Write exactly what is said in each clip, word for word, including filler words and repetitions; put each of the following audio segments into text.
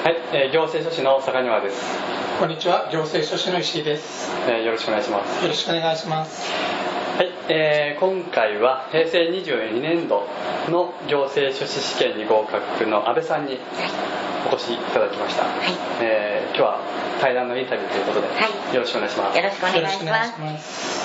はい、えー、行政書士の坂庭です。 こんにちは、行政書士の石井です。 えー、よろしくお願いします。 よろしくお願いします。 はい、えー、今回は平成にじゅうにねんどの行政書士試験に合格の安倍さんにお越しいただきました。はい、えー、今日は対談のインタビューということで、はい、よろしくお願いします。 よろしくお願いします。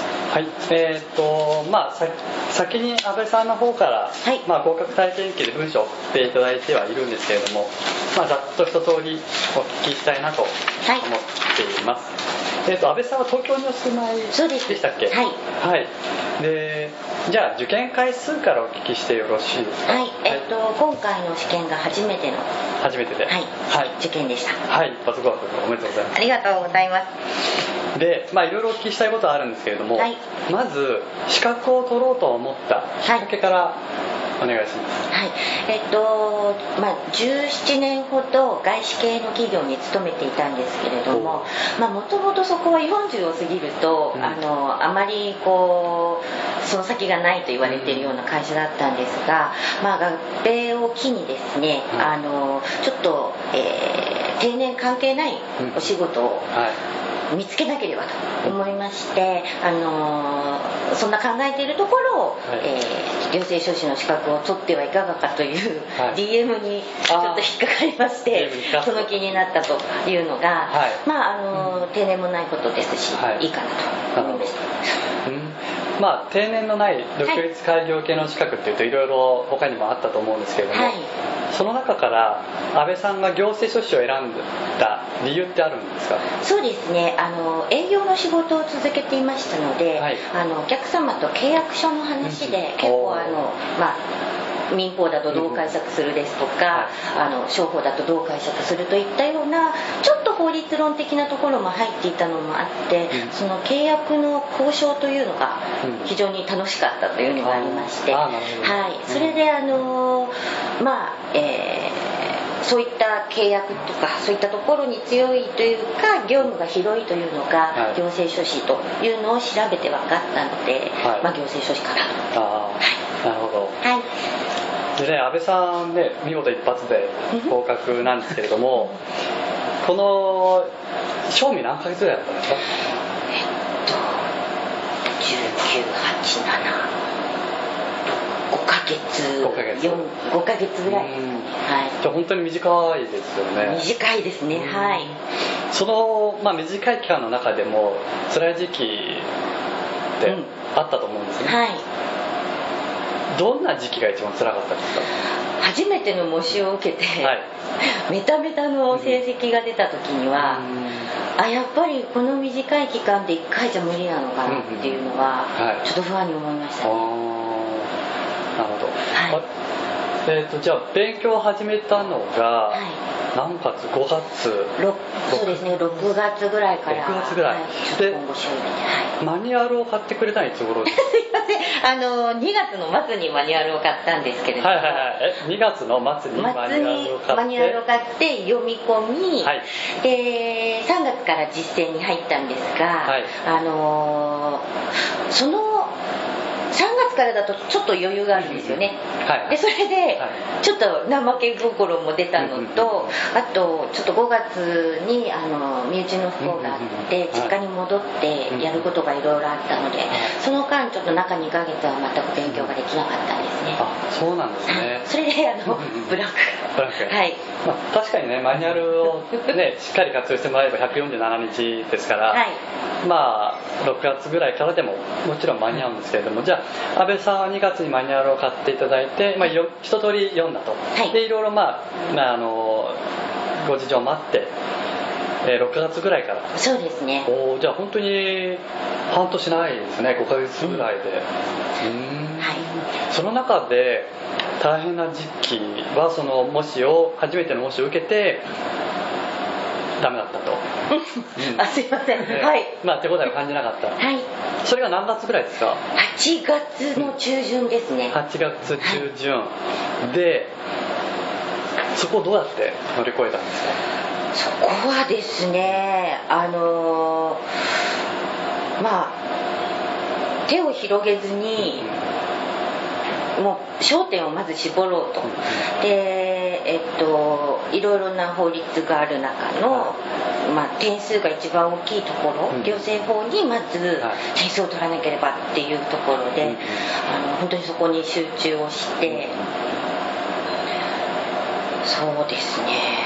はい、えーとまあ、さ先に安倍さんの方から、はい、まあ、合格体験記で文章を送っていただいてはいるんですけれども、まあ、ざっと一通りお聞きしたいなと思っています。はい、えーと安倍さんは東京にお住まいでしたっけ？ はい、 はい、でじゃあ受験回数からお聞きしてよろしいですか？ はい、えーと今回の試験が初めての初めてで、はいはい、受験でした。 はい、一発合格おめでとうございます。 ありがとうございます。 で、まあいろいろお聞きしたいことはあるんですけれども、はい、まず資格を取ろうと思ったきっかけからお願いします。 はい、えっとまあじゅうななねんほど外資系の企業に勤めていたんですけれども、まあもともとそこはよんじゅうを過ぎると、うん、あのあまりこうその先がないと言われているような会社だったんですが、まあ合併を機にですね、うん、あのちょっと、えー、定年関係ないお仕事を、うん、はい見つけなければと思いまして、あのー、そんな考えているところを、はいえー、行政書士の資格を取ってはいかがかという、はい、ディーエム にちょっと引っかかりましてその気になったというのが、はい、まああのーうん、定年もないことですし、はい、いいかなと思いました。 うんまあ、定年のない独立開業系の資格っていうといろいろ他にもあったと思うんですけれども、はい、その中から安倍さんが行政書士を選んだ理由ってあるんですか？ そうですね、あの営業の仕事を続けていましたので、はい、あのお客様と契約書の話で結構あの、まあ民法だとどう解釈するですとか、うん、あの商法だとどう解釈するといったようなちょっと法律論的なところも入っていたのもあって、うん、その契約の交渉というのが非常に楽しかったというのがありまして、うんはい、それであのまあ、えー、そういった契約とかそういったところに強いというか業務が広いというのが、はい、行政書士というのを調べて分かったので、はいまあ、行政書士かなと。 あー、はい、なるほど。 はいでね、安倍さんね見事一発で合格なんですけれどもこの賞味何ヶ月ぐらいだったんですか？ えっとじゅうきゅう、はち、なな、ごかげつごかげつよん、ごかげつぐらいですかね。はい、 じゃあ本当に短いですよね。 短いですね。はいその、まあ、短い期間の中でも辛い時期ってあったと思うんですね、うん、はいどんな時期が一番辛かったですか？ 初めての模試を受けて、はい、メタメタの成績が出た時には、うん、あやっぱりこの短い期間でいっかいじゃ無理なのかなっていうのは、うんうんはい、ちょっと不安に思いました、ね、 なるほど、はいえー、とじゃあ勉強を始めたのが、はい何月ごがつそうですねろくがつぐらいからろくがつぐらい、はい、 で、はい、 マニュアルを買ってくれたのいつ頃ですか？ すいませんあのにがつの末にマニュアルを買ったんですけれども、 はいはいはい、えにがつの末にマニュアルを買ってマニュアルを買って読み込み、はい、でさんがつから実践に入ったんですが、はい、あのそのさんがつからだとちょっと余裕があるんですよね、はい、でそれでちょっと怠け心も出たのと、あとちょっとごがつにあの身内の不幸があって実家に戻ってやることがいろいろあったので、その間ちょっと中にかげつは全く勉強ができなかったんですね。 あ、そうなんですね。 それであのブランクブランクはい、まあ、確かにねマニュアルを、ね、しっかり活用してもらえばひゃくよんじゅうななにちですから、はい、まあろくがつぐらいからでももちろん間に合うんですけれども、じゃあ安倍さんはにがつにマニュアルを買っていただいて、まあ、一通り読んだと、はい、でいろいろ、まあまあ、あのご事情もあって、えー、ろくがつぐらいからそうですねおじゃあ本当に半年ないですねごかげつぐらいで、うん、うーん、はい、その中で大変な時期はその模試を初めての模試を受けてダメだったと、 うん、あすいません、 ね、 はいまあ手応えを感じなかった、はい、それが何月ぐらいですか？はちがつの中旬ですね。 はちがつ中旬、はい、でそこをどうやって乗り越えたんですか？ そこはですねあのー、まあ手を広げずに、うん、もう焦点をまず絞ろうと、で、 えっと、いろいろな法律がある中の、はい、まあ、点数が一番大きいところ、うん、行政法にまず点数を取らなければっていうところで、はい、あの本当にそこに集中をして、そうですね。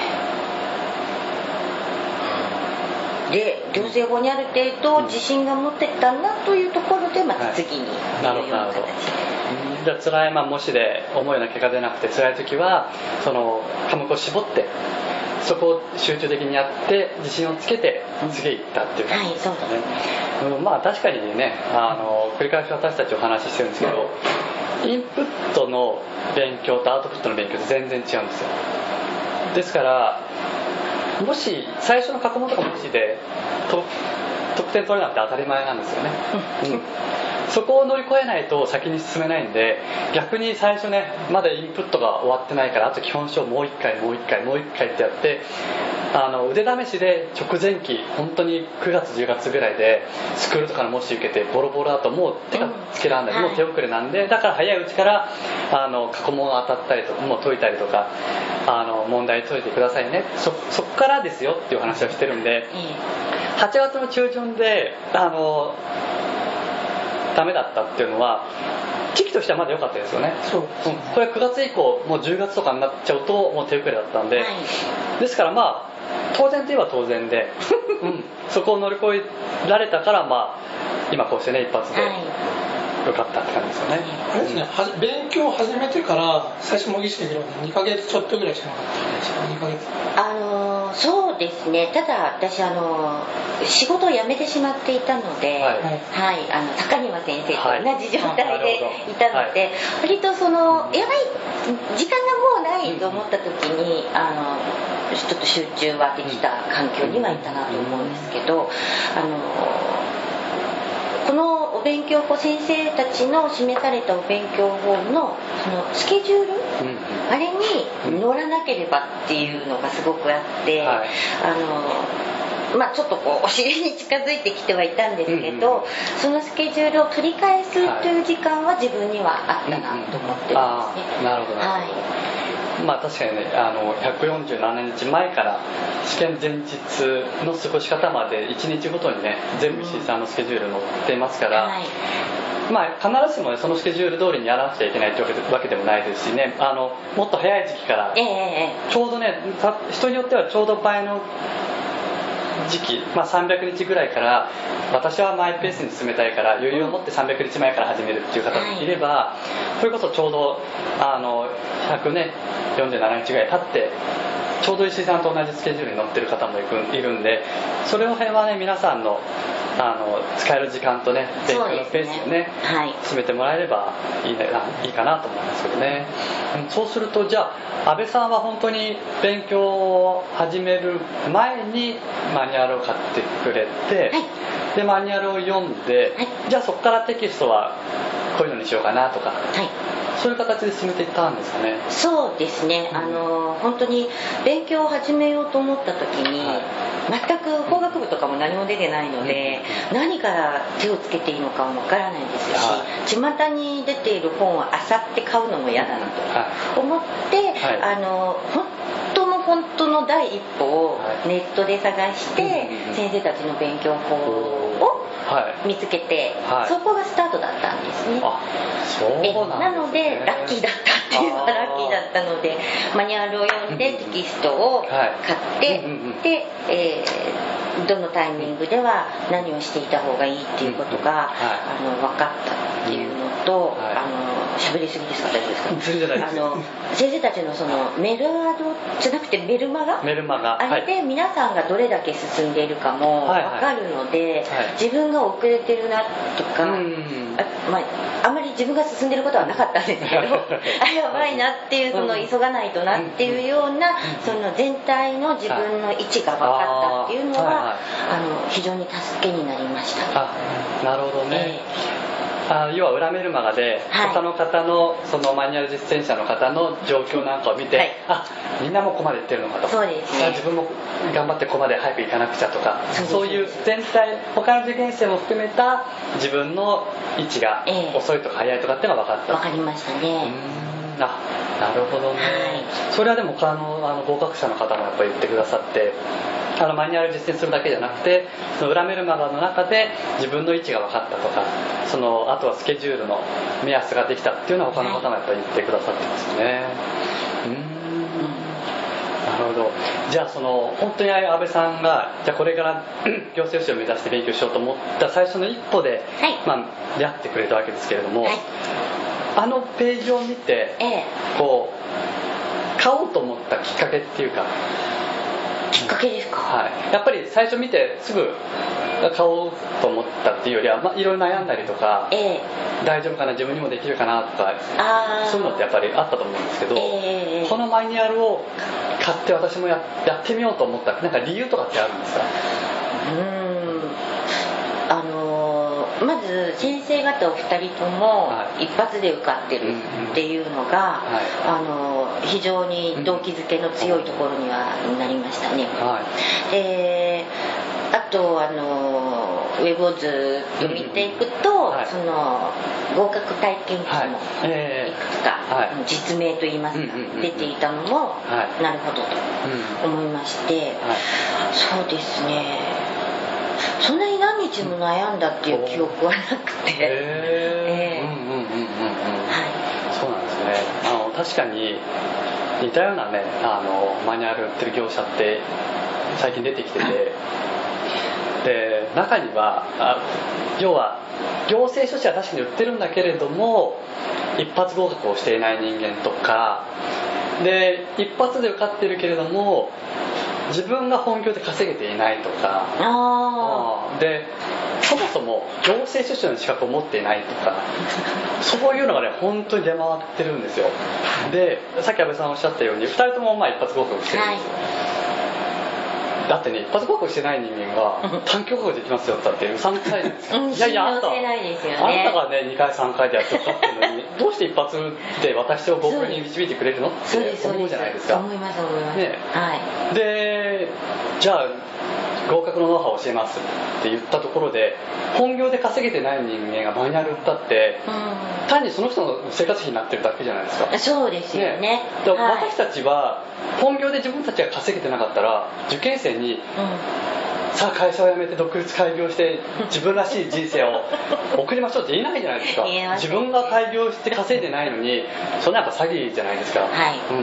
で行政法にある程度自信が持ってたなというところでまた次にっていうような形で、 じゃあ辛い、まあ、模試で思うような結果出なくて辛い時はその科目を絞ってそこを集中的にやって自信をつけて次へ行ったっていう感じですね、はい、そうですね。まあ確かにね、あの繰り返し私たちお話ししてるんですけど、インプットの勉強とアウトプットの勉強って全然違うんですよ。ですからもし最初の過去問とか模試でと得点取れなくて当たり前なんですよね、うん、そこを乗り越えないと先に進めないんで、逆に最初ねまだインプットが終わってないからあと基本書もう一回もう一回もう一回ってやってあの腕試しで直前期本当にくがつじゅうがつぐらいでスクールとかの模試受けてボロボロだともう手がつけられない、うん、もう手遅れなんで、だから早いうちからあの過去問当たったりとかもう解いたりとかあの問題解いてくださいね、 そ, そっからですよっていう話をしてるんで、うん、はちがつの中旬であのダメだったっていうのは時期としてはまだ良かったですよね。そう、うん、これくがつ以降もうじゅうがつとかになっちゃうともう手遅れだったんで、はい、ですからまあ当然といえば当然で、うん、そこを乗り越えられたからまあ今こうしてね一発で良かったって感じですよね、 あれですね、は勉強を始めてから最初模擬試験でにかげつちょっとぐらいしかなかったですか。にかげつあのー、そうですね。ただ私あのー、仕事を辞めてしまっていたので、はい、はい、あの高庭先生と同じ状態でいたので、はい、割とそのやばい時間がもうないと思った時に、うん、あのちょっと集中はできた環境にはいたなと思うんですけど、あのこのお勉強法、先生たちの示されたお勉強法のそのスケジュール、うん、あれに乗らなければっていうのがすごくあって、はい、あのまあ、ちょっとこうお尻に近づいてきてはいたんですけど、うんうん、そのスケジュールを取り返すという時間は自分にはあったなと思ってるんですね、 うんうん、なるほど、はい、まあ、確かにねあのひゃくよんじゅうななにちまえから試験前日の過ごし方までいちにちごとにね全部石井さんのスケジュール載ってますから、うん、はい、まあ、必ずしも、ね、そのスケジュール通りにやらなくちゃいけないというわけでもないですしね、あのもっと早い時期から、えー、ちょうどね人によってはちょうど前の時期、まあ、さんびゃくにちぐらいから私はマイペースに進めたいから余裕を持ってさんびゃくにちまえから始めるっていう方もいれば、はい、それこそちょうどあのひゃくよんじゅうななにちぐらい経ってちょうど石井さんと同じスケジュールに載ってる方もいるんで、それの辺はね皆さんのあの使える時間とね勉強のペースでね、はい、進めてもらえればいい, ね、いいかなと思いますけどね。そうするとじゃあ安倍さんは本当に勉強を始める前にマニュアルを買ってくれて、はい、でマニュアルを読んで、はい、じゃあそこからテキストはこういうのにしようかなとか、はい、そういう形で進めていったんですかね。 そうですね、うん、あの本当に勉強を始めようと思った時に、はい、全く法学部とかも何も出てないので、うん、何から手をつけていいのかもわからないですし、はい、巷に出ている本を漁って買うのも嫌だなと思って、はい、あの本当の本当の第一歩をネットで探して、はい、先生たちの勉強法を見つけて、はい、そこがスタートだったんですね。 あ、そうなんですね。 なのでラッキーだったっていうのはラッキーだったので、マニュアルを読んでテキストを買って、で、えー、どのタイミングでは何をしていた方がいいっていうことが、あの分かったっていうのと、はい、あの喋りすぎですか、大丈夫ですか？ 全然大丈夫です。 あの先生たちのそのメルアドじゃなくてメルマガ、 メルマガ、 あれで皆さんがどれだけ進んでいるかも分かるので、はいはい、自分が遅れてるなとか、あ、まあ、あんまり自分が進んでることはなかったんですけどあ、やばいなっていう、その急がないとなっていうような、その全体の自分の位置が分かったっていうのは、はい、あの非常に助けになりました。 あ、なるほどね、えーあ要は裏メルマガで、はい、他の方のそのマニュアル実践者の方の状況なんかを見て、はい、あ、みんなもここまで行ってるのかと、 そうですね、 自分も頑張ってここまで早く行かなくちゃとか、そう、そういう全体他の受験生も含めた自分の位置が遅いとか早いとかっていうのが分かった、 分かりましたね。 うーん、あ、 なるほどね、はい、それはでも他の、あの合格者の方もやっぱり言ってくださって、あのマニュアル実践するだけじゃなくて、その裏メルマガの中で自分の位置が分かったとか、そのあとはスケジュールの目安ができたっていうのは他の方もやっぱり言ってくださってますね。うーん、なるほど。じゃあその本当に安倍さんがじゃあこれから行政書士を目指して勉強しようと思った最初の一歩で、はい、まあ、出会ってくれたわけですけれども、はい、あのページを見て、ええ、こう買おうと思ったきっかけっていうか、 きっかけですか、 はい、やっぱり最初見てすぐ買おうと思ったっていうよりは、まあ、いろいろ悩んだりとか、えー、大丈夫かな、自分にもできるかなとか、そういうのってやっぱりあったと思うんですけど、えー、このマニュアルを買って私も や, やってみようと思ったなんか理由とかってあるんですか？ うーん、あのー、まず先生方お二人とも一発で受かってるっていうのが、はい、あのー、非常に動機づけの強いところにはなりましたね、はい、であとあのウェブをずっと見ていくと、うんうん、はい、その合格体験記もいくつか、はい、えー、実名といいますか、うんうんうん、出ていたのも、はい、なるほどと思いまして、はい、そうですね、そんなに何日も悩んだっていう記憶はなくて、えー、うんうんうんうんうん、はい、 そうなんですね。あの確かに似たようなね、あのマニュアル売ってる業者って最近出てきてて、で中にはあ要は行政書士は確かに売ってるんだけれども一発合格をしていない人間とかで、一発で受かってるけれども自分が本業で稼げていないとか、あでそもそも行政書士の資格を持っていないとかそういうのがね本当に出回ってるんですよ。でさっき安倍さんおっしゃったようにふたりともまあ一発合格してるんですよ、はい、だってね一発合格してない人間が短期合格できますよって言ったってうさんくさいじゃないですか、うん、いやいやあんた、ね、あんたがねにかいさんかいでやって受かってるのにどうして一発で私を合格に導いてくれるのって思うじゃないですか。 思います思います、ね、はい、 でじゃあ合格のノウハウを教えますって言ったところで本業で稼げてない人間がマニュアル売ったって、うん、単にその人の生活費になってるだけじゃないですか。 そうですよね。ね、 だから私たちは本業で自分たちが稼げてなかったら受験生に、うん、さあ会社を辞めて独立開業して自分らしい人生を送りましょうって言えないじゃないですか自分が開業して稼いでないのにそんなやっぱ詐欺じゃないですか、はい、うん、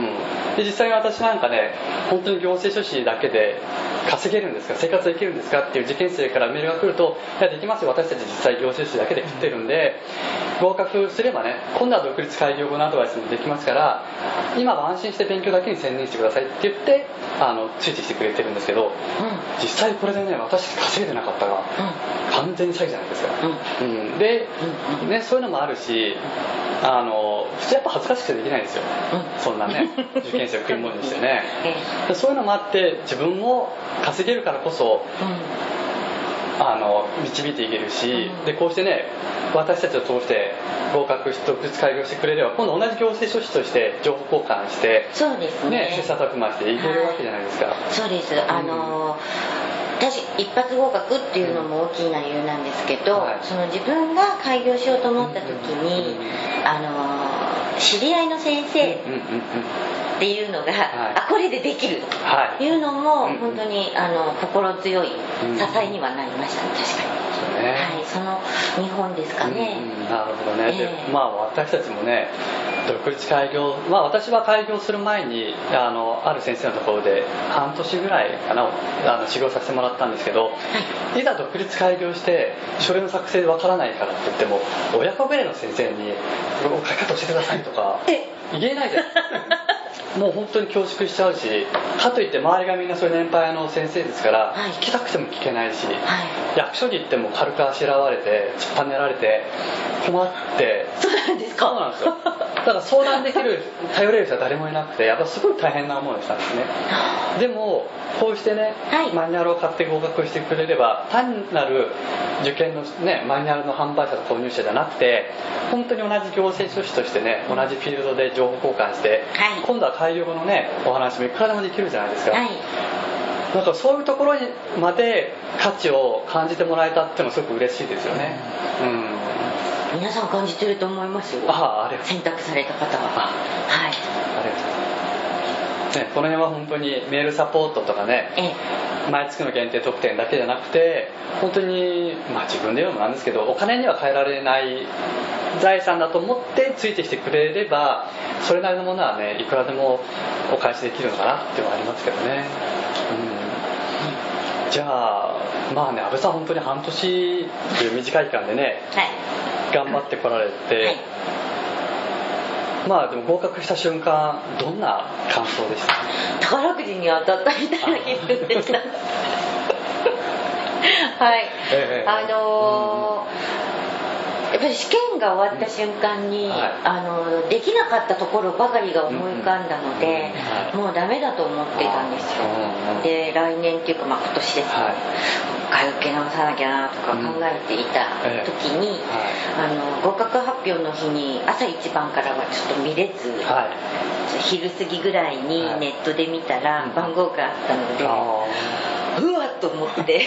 で実際に私なんかね本当に行政書士だけで稼げるんですか、生活できるんですかっていう受験生からメールが来ると、いやできますよ、私たち実際行政書士だけで食ってるんで合格すればね今度は独立開業後のアドバイスもできますから今は安心して勉強だけに専念してくださいって言ってあのついてきてくれてるんですけど、うん、実際これでね私稼いでなかったら、うん、完全に詐欺じゃないですか、うんうん、で、うんね、そういうのもあるしあの普通やっぱ恥ずかしくてできないんですよ、うん、そんなね受験生を食い物にしてねでそういうのもあって自分も稼げるからこそ、うん、あの導いていけるし、うん、でこうしてね私たちを通して合格して独立開業してくれれば今度同じ行政書士として情報交換してそうですね切磋琢磨していけるわけじゃないですか、はい、 そうです、あの私一発合格っていうのも大きな理由なんですけど、はい、その自分が開業しようと思った時に、うん、あの知り合いの先生っていうのが、はい、あこれでできるというのも、はい、本当にあの心強い支えにはなりましたね、確かに。ね、はい、その日本ですかね、 うん、なるほどね、えー、でまあ私たちもね独立開業、まあ私は開業する前にあのある先生のところで半年ぐらいかなあの修行させてもらったんですけど、はい、いざ独立開業して書類の作成わからないからって言っても親子ぐらいの先生に書き方教えてくださいとか言えないじゃんもう本当に恐縮しちゃうしかといって周りがみんなそういう年配の先生ですから、はい、聞きたくても聞けないし、はい、役所に行っても軽くあしらわれて突っぱねられて困ってそうなんですか。 そうなんですよだから相談できる頼れる人は誰もいなくてやっぱすごい大変な思いをしたんですねでもこうしてね、はい、マニュアルを買って合格してくれれば単なる受験の、ね、マニュアルの販売者と購入者じゃなくて本当に同じ行政書士としてね同じフィールドで情報交換して、はい、今度は開業後のねお話もいくらでもできるじゃないですか、はい、なんかそういうところにまで価値を感じてもらえたっていうのはすごく嬉しいですよね、うん、 皆さん感じてると思いますよ。 ああ、ありがとう。 選択された方は。はい。 ありがとうございます。ね、この辺は本当にメールサポートとかね、ええ、毎月の限定特典だけじゃなくて、本当に、まあ自分で言うのもなんですけど、お金には変えられない財産だと思ってついてきてくれれば、それなりのものはね、いくらでもお返しできるのかなっていうのはありますけどね。うん、じゃあ、まあね、安倍さん本当に半年という短い期間でね、はい、頑張ってこられて、はい、まあでも合格した瞬間どんな感想でした？ 宝くじに当たったみたいな気分でしたはい、ええ、あのー、やっぱり試験が終わった瞬間に、うんはい、あのできなかったところばかりが思い浮かんだので、うんはい、もうダメだと思ってたんですよ、うん、で来年っていうか、まあ、今年ですね、はい、受け直さなきゃなとか考えていた時に、うんはい、あの合格発表の日に朝一番からはちょっと見れず、はい、昼過ぎぐらいにネットで見たら番号があったので、うん、うわっと思って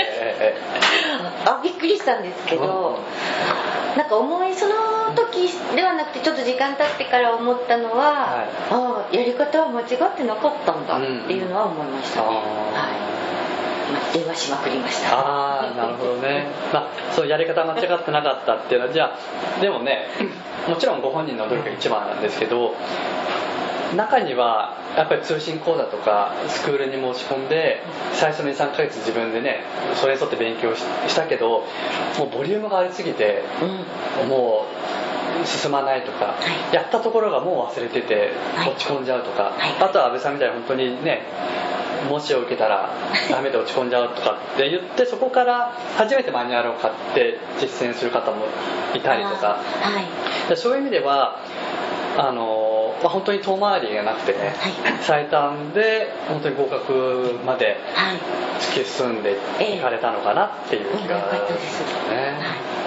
あびっくりしたんですけど、なんか思いその時ではなくてちょっと時間経ってから思ったのは、はい、ああやり方は間違ってなかったんだっていうのは思いましたね、うんはいまあ、電話しまくりました。 ああなるほどね、まあ、そうやり方間違ってなかったっていうのはじゃあでもねもちろんご本人の努力が一番なんですけど、中にはやっぱり通信講座とかスクールに申し込んで最初の にさんかげつ自分でねそれに沿って勉強 し, したけどもうボリュームがありすぎて、うん、もう進まないとか、はい、やったところがもう忘れてて落ち込んじゃうとか、はい、あとは安倍さんみたいに本当にね模試を受けたらダメで落ち込んじゃうとかって言ってそこから初めてマニュアルを買って実践する方もいたりとか、はい、そういう意味ではあの、まあ、本当に遠回りがなくてね、はい、最短で本当に合格まで突き進んでいかれたのかなっていう気がしますね。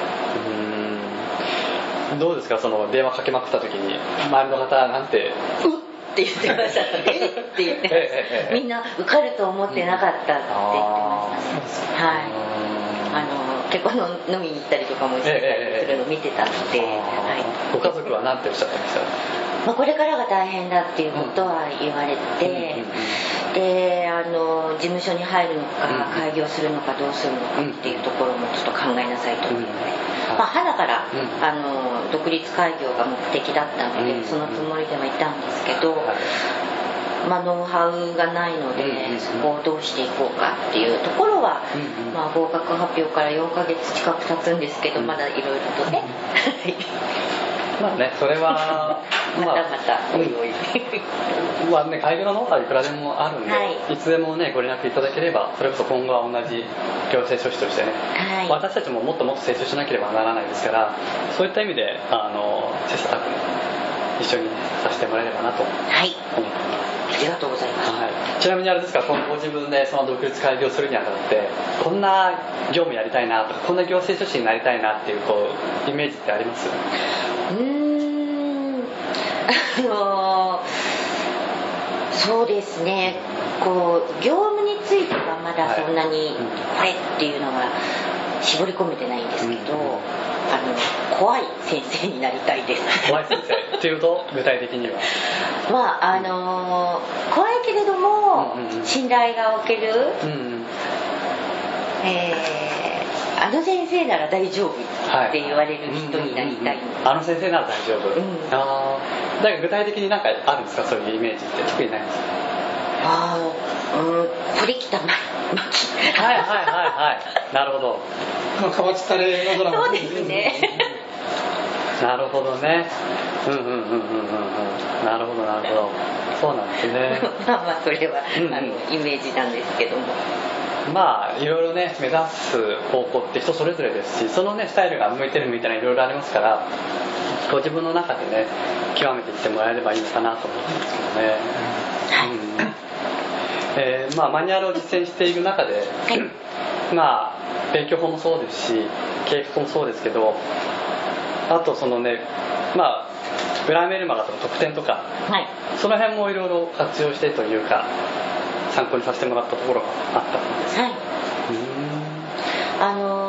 うんどうですかその電話かけまくった時に周りの方なんてうっって言ってましたえって言ってましたみんな受かると思ってなかったって言ってましたはいあの結構の飲みに行ったりとかもしてたりするのを見てたので、はい、 ご家族は何ておっしゃってました？ まあ、これからが大変だっていうことは言われて、うん、であの事務所に入るのか開業するのかどうするのかっていうところもちょっと考えなさいというので、うんまあ、花から、うん、あの独立開業が目的だったので、うん、そのつもりではいたんですけど、まあ、ノウハウがないので、うん、そこをどうしていこうかっていうところは、うんまあ、合格発表からよんかげつ近く経つんですけど、うん、まだいろいろとねまあねそれはまたまたおいおいまあね開業のノウハウいくらでもあるんで、はい、いつでもねご連絡いただければそれこそ今後は同じ行政書士としてね、はい、私たちももっともっと成長しなければならないですからそういった意味であの切磋琢磨一緒にさせてもらえればなと思ってます、はい、 ありがとうございます、 はい、ちなみにあれですか今後自分でその独立開業するにあたってこんな業務やりたいなとかこんな行政書士になりたいなっていうこうイメージってあります？ うーんあのそうですねこう業務についてはまだそんなにこれっていうのは絞り込めてないんですけど、うん、あの怖い先生になりたいです怖い先生っていうと具体的にはまああの怖いけれども、うんうん、信頼がおける、うんうんえー、あの先生なら大丈夫って言われる人になりたい、はいうんうんうん、 あの先生なら大丈夫、うん、あだから具体的に何かあるんですかそういうイメージって特にないんですか？ ああうんこれきた巻きはいはいはいはいなるほど河内タレのドラマそうですねなるほどねうんうんうんうんうんうんなるほどなるほどそうなんですねまあまあそれは、うんうん、あのイメージなんですけどもまあいろいろね目指す方向って人それぞれですしそのねスタイルが向いてる向いてないいろいろありますからご自分の中でね極めていってもらえればいいのかなと思ってますけどね、うんうんえーまあ、マニュアルを実践している中で、まあ、勉強法もそうですし計画もそうですけどあとそのねまあ裏メルマガとか特典とか、はい、その辺もいろいろ活用してというか参考にさせてもらったところがあったんです、はい、 うんあのー、結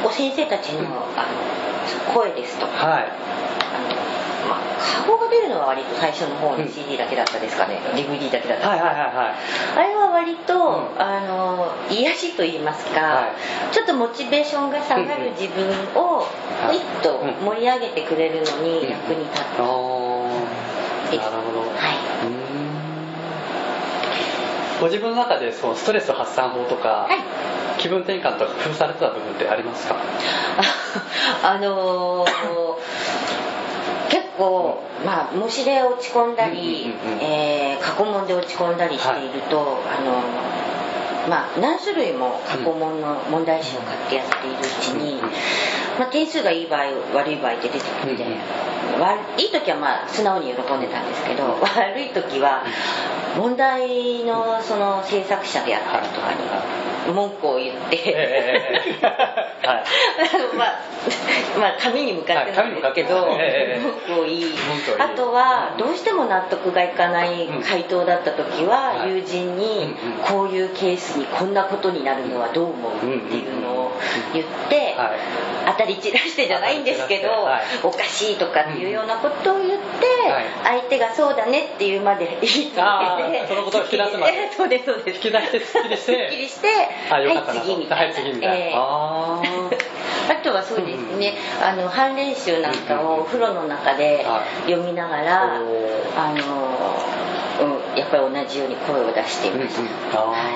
お先生たちの、うん、あの声ですとか、はい、まあ、顔が出るのは割と最初の方の シーディー だけだったですかね、うん、ディーブイディー だけだったですか、はいはいはいはい、あれは割と、うん、あの癒しと言いますか、はい、ちょっとモチベーションが下がる自分をグイッと盛り上げてくれるのに役に立った、うんうん、です。なるほど、はい、うんご自分の中でそのストレス発散法とか、はい、気分転換とか工夫されてた部分ってありますか？ あのー、結構、まあ、模試で落ち込んだり、うんうんうんうん、えー、過去問で落ち込んだりしていると、はい、あのーまあ、何種類も過去問の問題集を買ってやっているうちに、うんうん、まあ、点数がいい場合悪い場合って出てくるんで、うんうん、いい時はまあ素直に喜んでたんですけど、うん、悪い時は問題のその制作者であったりとかに文句を言って、えーはいまあ、まあ紙に向かってなんですけど、はい、文句を言い、あとはどうしても納得がいかない回答だった時は、うん、友人にこういうケースにこんなことになるのはどう思うっていうのを言って、はい、当たり散らしてじゃないんですけど、はい、おかしいとかっていうようなことを言って、はい、相手がそうだねっていうまで言い続けて、 そのことを引き出すまでそうですそうです引き出してすっきりしてすっきりしてあ、よかったな、 はい、次みたいな、 はい、次みたいな、えー、ああとはそうですね、うん、あの半練習なんかをお風呂の中で読みながら、うん、あの、うん、やっぱり同じように声を出していました、うんうん、あ、はい、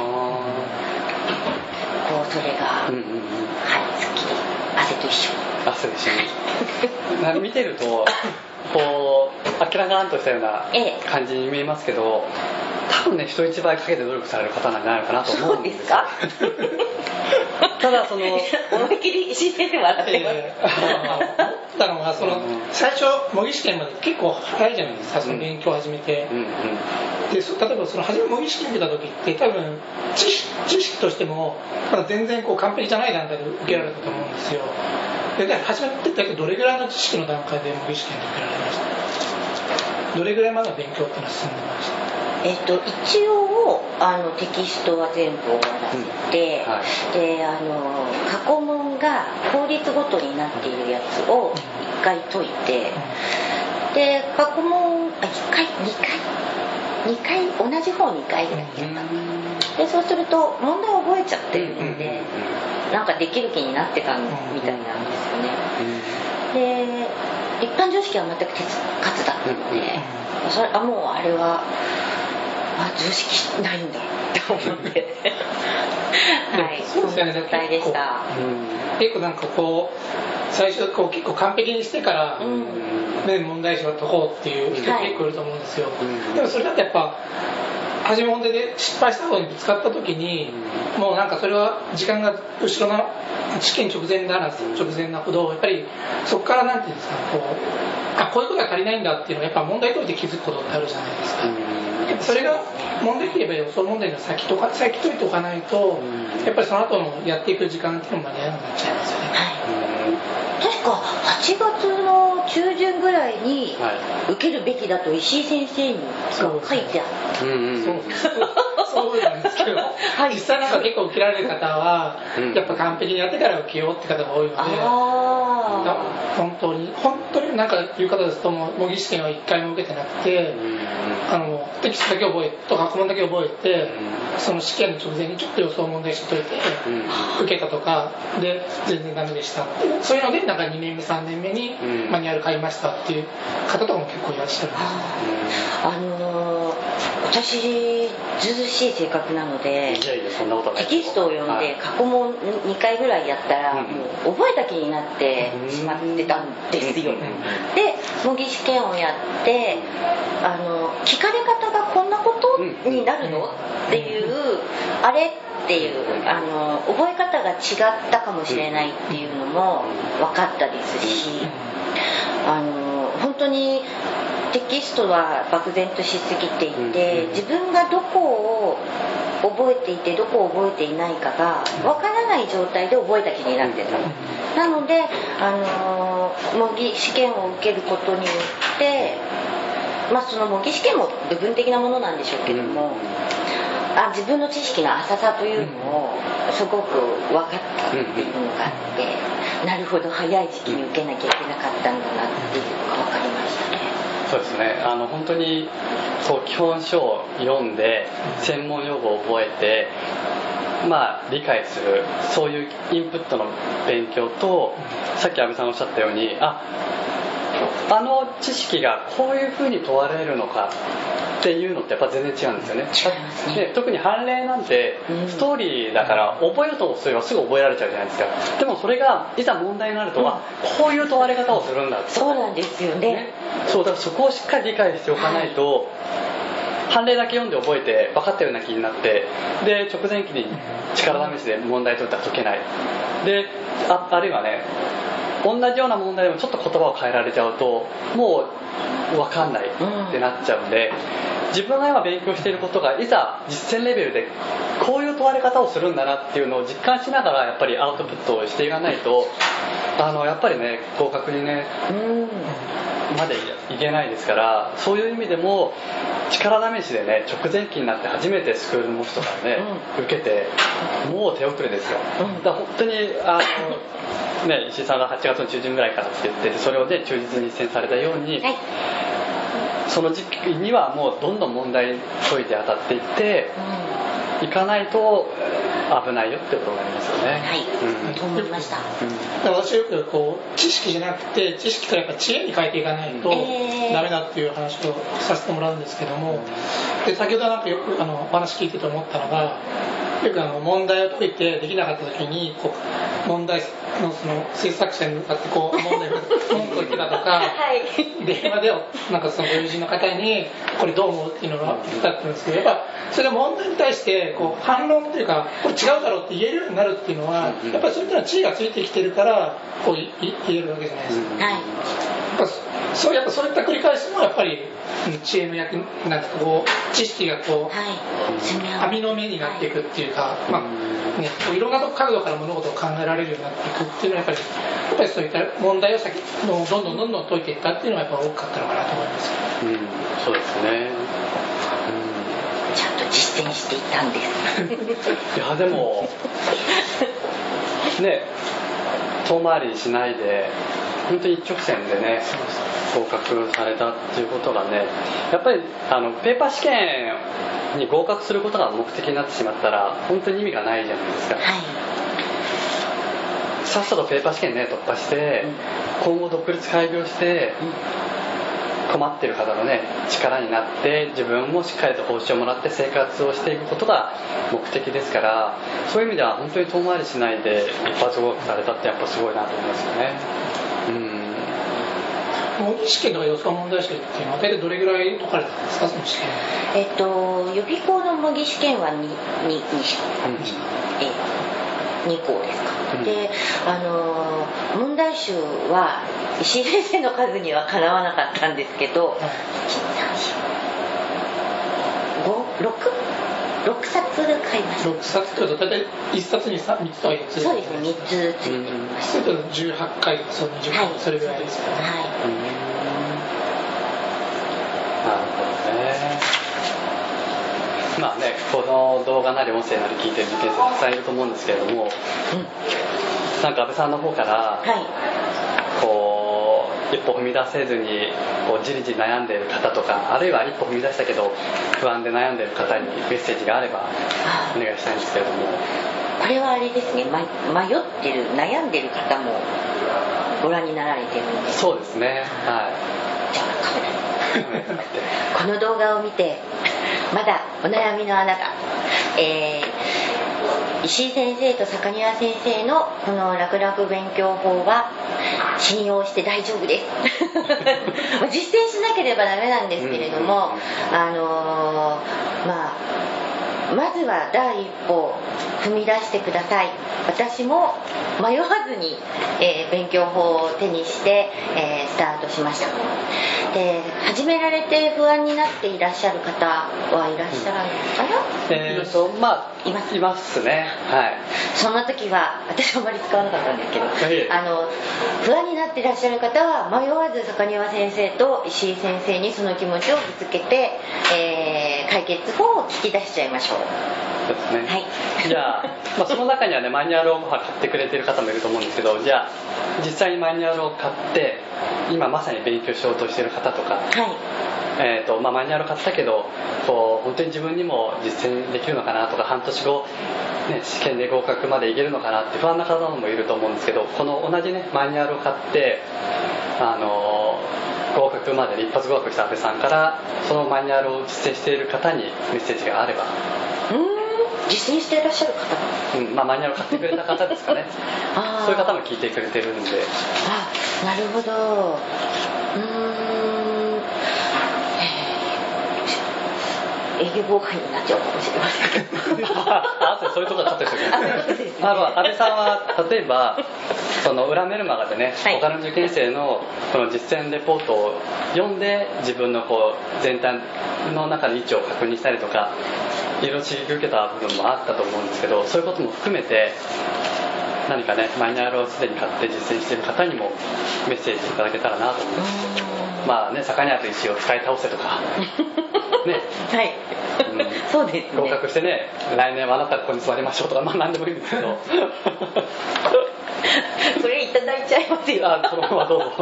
こうそれが、うんうんうん、はい、すっきり汗と一緒汗と一緒に見てるとこうあっけらかんとしたような感じに見えますけど、多分ね人一倍かけて努力される方なんじゃないのかなと思うんですよ。 そうですかただその思いっきり自然で笑ってます、えー、思ったのがその、うん、最初模擬試験まで結構早いじゃないですか、その勉強を始めて、うんうんうん、で例えばその初め模擬試験受けた時って多分知識、知識としてもまだ全然こう完璧じゃない段階で受けられたと思うんですよ。で初めてだけどどれぐらいの知識の段階で模擬試験で受けられました？どれぐらいまで勉強っていうのは進んでました？ えっと、一応あのテキストは全部終わらせて、うん、はい、であの過去問が法律ごとになっているやつをいっかい解いて、うん、で過去問あいっかいにかいにかい同じ方にかいぐらいやった、うん、でそうすると問題を覚えちゃってるので、うん、なんかできる気になってたみたいなんですよね、うん、で一般常識は全く手つかずだったので、うん、それあもうあれはあ常識ないんだって思ってはい、そうですよね、そんな状態でした。 うん、結構なんかこう最初こう結構完璧にしてから、うん、ね、問題集は解こうっていう人結構いると思うんですよ、はい、でもそれだとやっぱ初め問題で失敗した方にぶつかった時に、うん、もうなんかそれは時間が後ろの試験直前なら直前なほどやっぱりそこからなんていうんですか、こうあこういうことが足りないんだっていうのはやっぱ問題解いて気づくことってあるじゃないですか、うん、それが問題で言えば予想問題の先とか先解いておかないと、うん、やっぱりその後のやっていく時間っていうのも間に合わなくなっちゃいますよね、はい、 うん、確かはちがつの中旬ぐらいに受けるべきだと石井先生に書いてあった、うんうん、そうそうなんですけど、はい、実際なんか結構受けられる方は、うん、やっぱ完璧にやってから受けようって方が多いので、あ本当に本当になんか言う方ですとも模擬試験はいっかいも受けてなくて、うん、あのテキストだけ覚えとか過去問だけ覚えて、うん、その試験の直前にちょっと予想問題集解いて、うん、受けたとかで全然ダメでしたっていう、そういうのでなんかにねんめさんねんめにマニュアル買いましたっていう方とかも結構いらっしゃるんです、 うん、あのー、私ずうずうしい性格なので、テキストを読んで過去問にかいぐらいやったら、うん、もう覚えた気になってしまってたんですよ、うん、で模擬試験をやってあの聞かれ方がこんなことになるの、うん、っていうあれっていうあの覚え方が違ったかもしれないっていうのも分かったですし、あの本当にテキストは漠然としすぎていて、自分がどこを覚えていてどこを覚えていないかがわからない状態で覚えた気になってたの。なので、あのー、模擬試験を受けることによって、まあ、その模擬試験も部分的なものなんでしょうけども、ああ自分の知識の浅さというのをすごく分かったっていうのがあって、うん、なるほど早い時期に受けなきゃいけなかったんだなっていうのが分かりましたね。 そうですね、あの本当にそう基本書を読んで専門用語を覚えて、まあ、理解するそういうインプットの勉強と、さっき安部さんがおっしゃったようにああの知識がこういうふうに問われるのかっていうのってやっぱ全然違うんですよね。 違いますね。 で特に判例なんてストーリーだから覚えようとすればすぐ覚えられちゃうじゃないですか。でもそれがいざ問題になると、うん、あこういう問われ方をするんだって。 そうなんですよ ね, ねそうだからそこをしっかり理解しておかないと、はい、判例だけ読んで覚えて分かったような気になってで直前期に力試しで問題解いたら解けないで あ, あるいはね同じような問題でもちょっと言葉を変えられちゃうともう分かんないってなっちゃうんで、自分が今勉強していることがいざ実践レベルでこういう問われ方をするんだなっていうのを実感しながらやっぱりアウトプットをしていかないとあのやっぱりね合格にねまでいけないですから、そういう意味でも力試しでね直前期になって初めてスクールモスとかね、うん、受けてもう手遅れですよ、うん、だから本当にあの、ね、石井さんがはちがつの中旬ぐらいからって言っててそれをね忠実に実践されたように、はい、その時期にはもうどんどん問題解いて当たっていって、うん、いかないと危ないよってことがありますよね。 はい、うん、と思いました。うん、 私よくこう知識じゃなくて知識からやっぱ知恵に変えていかないとダメだっていう話をさせてもらうんですけども、で先ほどなんかよくあのお話聞いてて思ったのが、よくあの問題を解いてできなかった時にこう問題のその制作者に向かってこう問題を文句を言ってたとか、はい、電話でなんかそのご友人の方にこれどう思うっていうのが言ったって言うんですけど、やっぱそれが問題に対してこう反論というかこれ違うだろうって言えるようになるっていうのは、やっぱりそういったのは知恵がついてきてるからこう言えるわけじゃないですか。はい、やっぱそうやっぱそういった繰り返しもやっぱり知恵の役なんかこう知識がこう、はい、網の目になっていくっていうか、まあね、こういろんな角度から物事を考えられるようになっていくっていうのはやっぱりやっぱりそういった問題を先どんどんどんどん解いていったっていうのはやっぱ大きかったのかなと思います。 うん、そうですね。 ちゃんと実践していったんですいやでもね遠回りしないで本当に一直線でね合格されたっていうことがねやっぱりあのペーパー試験に合格することが目的になってしまったら本当に意味がないじゃないですか、はい、さっさとペーパー試験ね突破して、うん、今後独立開業して、うん、困ってる方のね力になって自分もしっかりと報酬をもらって生活をしていくことが目的ですから、そういう意味では本当に遠回りしないで一発合格されたってやっぱすごいなと思いますよね。うん模擬試験とか予想問題集っていうのは大体どれぐらい解かれたんですか、その試験。 えっと予備校の模擬試験は 2, 2, 2, うんえに校ですか、うん、であの問題集は石井先生の数にはかなわなかったんですけど、はい、ご、ろく? ろくさつ買いました。 ろくさつというと大体いっさつにみっつとかよっつそうですね、みっつついていました。 それとじゅうはちかいとかそうにじゅっかい、はい、それぐらいですよね。はい、 なるほどね。まあね、この動画なり音声なり聞いてる受験生たくさんいると思うんですけれども、うん、なんか安部さんの方から、はい、こう一歩踏み出せずにこうじりじり悩んでいる方とか、あるいは一歩踏み出したけど不安で悩んでいる方にメッセージがあればお願いしたいんですけれども。 これはあれですね、迷ってる悩んでる方もご覧になられてるんです。 そうですね、はい。 じゃあカメラにこの動画を見てまだお悩みのあなた、えー、石井先生と坂庭先生のこの楽々勉強法は信用して大丈夫です実践しなければダメなんですけれども、うん、あのー、まあまずは第一歩踏み出してください。私も迷わずに、えー、勉強法を手にして、えー、スタートしました。で、始められて不安になっていらっしゃる方はいらっしゃらないかな、 うん、えーとまあいます、いますね、はい。 そんな時は私はあまり使わなかったんですけど、はい、あの不安になっていらっしゃる方は迷わず坂庭先生と石井先生にその気持ちをぶつけて、えー、 解決法を聞き出しちゃいましょう。 そうですね、 はい、 じゃあ、まあ、その中にはねマニュアルを買ってくれてる方もいると思うんですけど、じゃあ実際にマニュアルを買って今まさに勉強しようとしている方とか、 はい、 えーとまあ、マニュアル買ったけどこう本当に自分にも実践できるのかなとか、半年後、ね、試験で合格までいけるのかなって不安な方もいると思うんですけど、この同じねマニュアルを買ってあの合格までで一発合格した阿部さんからそのマニュアルを実践している方にメッセージがあれば。 うーん、実践していらっしゃる方、 うんまあ、マニュアル買ってくれた方ですかねあそういう方も聞いてくれてるんで。 あ、なるほど。うーん、営業妨害になっちゃうかもしれませんけどあとそういうところはカットしておきます。あの安倍さんは例えばその裏メルマガでね、はい、他の受験生のこの実践レポートを読んで自分のこう全体の中の位置を確認したりとかいろいろ刺激を受けた部分もあったと思うんですけど、そういうことも含めて何かねマニュアルをすでに買って実践している方にもメッセージいただけたらなと思います。まあね、坂にある石を使い倒せとかね、 はい、うん、そうですね、 合格してね来年はあなたここに座りましょうとか、まあ何でもいいんですけどそれいただいちゃいますよ。 あ、そのままどうぞ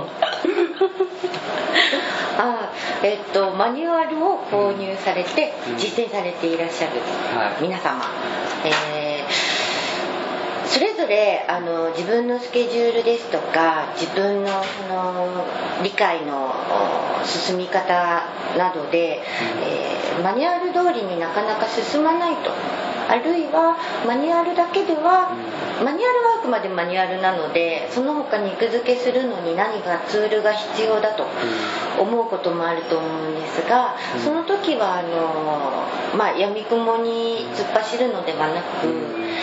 あ、えっとマニュアルを購入されて実践されていらっしゃる皆様、うん、えー、それぞれあの自分のスケジュールですとか自分のその理解の進み方などで、うん、えー、マニュアル通りになかなか進まないと、あるいはマニュアルだけでは、うん、マニュアルはあくまでマニュアルなのでその他肉付けするのに何かツールが必要だと思うこともあると思うんですが、うん、その時はあの、まあ、闇雲に突っ走るのではなく、うん、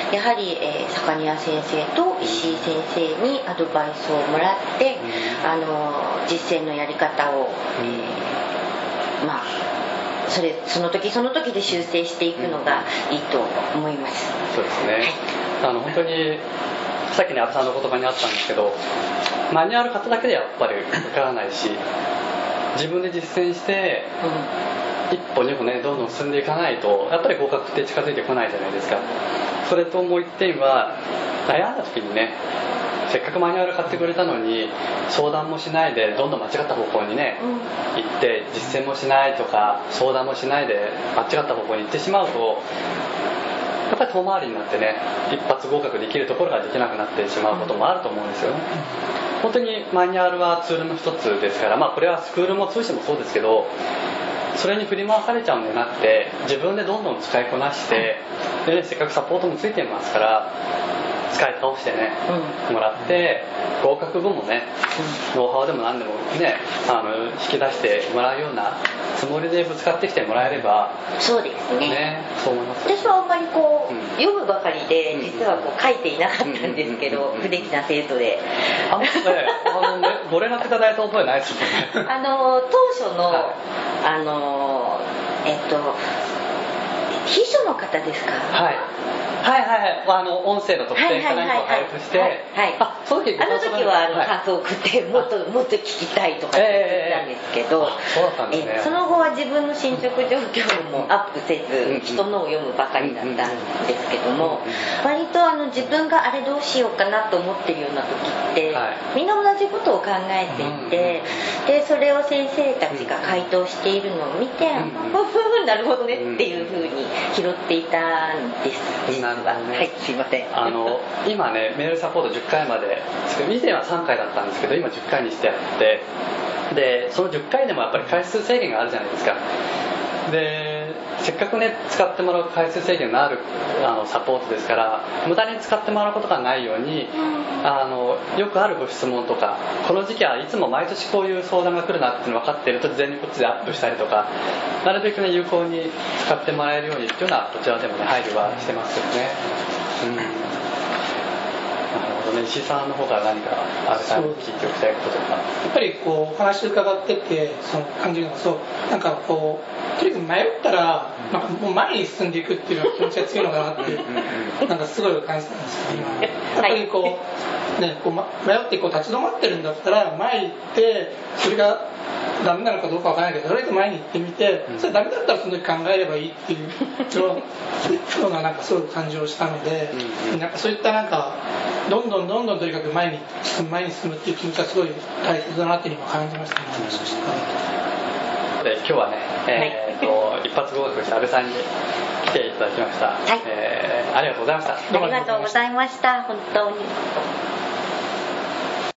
やはり、えー、坂庭先生と石井先生にアドバイスをもらって、うん、あの実践のやり方を、えー、まあそれその時その時で修正していくのがいいと思います。 そうですね、はい、あの本当にさっきね安倍さんの言葉にあったんですけど、マニュアル買っただけでやっぱり分からないし自分で実践して、うん、一歩二歩ねどんどん進んでいかないとやっぱり合格って近づいてこないじゃないですか。それともう一点は悩んだ時にね、せっかくマニュアル買ってくれたのに相談もしないでどんどん間違った方向にね、うん、行って実践もしないとか相談もしないで間違った方向に行ってしまうとやっぱり遠回りになってね一発合格できるところができなくなってしまうこともあると思うんですよね。本当にマニュアルはツールの一つですから、まあこれはスクールも通してもそうですけど、それに振り回されちゃうんじゃなくて自分でどんどん使いこなしてで、ね、せっかくサポートもついてますから使い倒してね、うん、もらって合格後もね、うん、ノウハウでも何でもねあの引き出してもらうようなつもりでぶつかってきてもらえれば。 そうですね、 ね、そう思います。 私はあんまりこう、うん、読むばかりで実はこう書いていなかったんですけど、不出来な生徒であの、ね、あのねご連絡いただいた覚えないですよね。 あの当初の、はい、あのえっと秘書の方ですか。 はいはいはいはい、あの音声の特典か何かを配布して、はいはいはい、あその時あの時はあの、はい、感想を送ってもっともっと聞きたいとかって言ったんですけど、 そうだったんですね。 えその後は自分の進捗状況もアップせず、うん、人のを読むばかりだったんですけども、うん、割とあの自分があれどうしようかなと思ってるような時って、はい、みんな同じことを考えていて、うん、でそれを先生たちが回答しているのを見て、うん、なるほどねっていう風に拾っていたんです。 なるほどね、 はい、すいません。 あの今ねメールサポートじゅっかいまで以前はさんかいだったんですけど今じゅっかいにしてあって、でそのじゅっかいでもやっぱり回数制限があるじゃないですか。でせっかくね使ってもらう回数制限のあるあのサポートですから無駄に使ってもらうことがないように、あのよくあるご質問とかこの時期はいつも毎年こういう相談が来るなっていうの分かっていると事前にこっちでアップしたりとかなるべくね有効に使ってもらえるようにっていうのはこちらでもね配慮はしてますよね。うん、なるほどね。石井さんの方から何かあれさんに聞いておきたいこととか。 やっぱりこうお話伺っててその感じるのがそうなんかこうとりあえず迷ったら、なんかもう前に進んでいくっていう気持ちが強いのかなってなんかすごい感じたんですけど今やっぱりこう、ね、こう迷ってこう立ち止まってるんだったら前行ってそれがダメなのかどうかわからないけど、とりあえず前に行ってみて、それダメだったらその時考えればいいっていうようななんかそういう感じをしたので、なんかそういったなんかどんどんどんどんとにかく前に進む前に進むっていう気持ちはすごい大切だなっていうのを感じましたね。 で今日はね、えーと一発合格して安倍さんに来ていただきました、はい、えー、ありがとうございました。 ありがとうございました。本当に。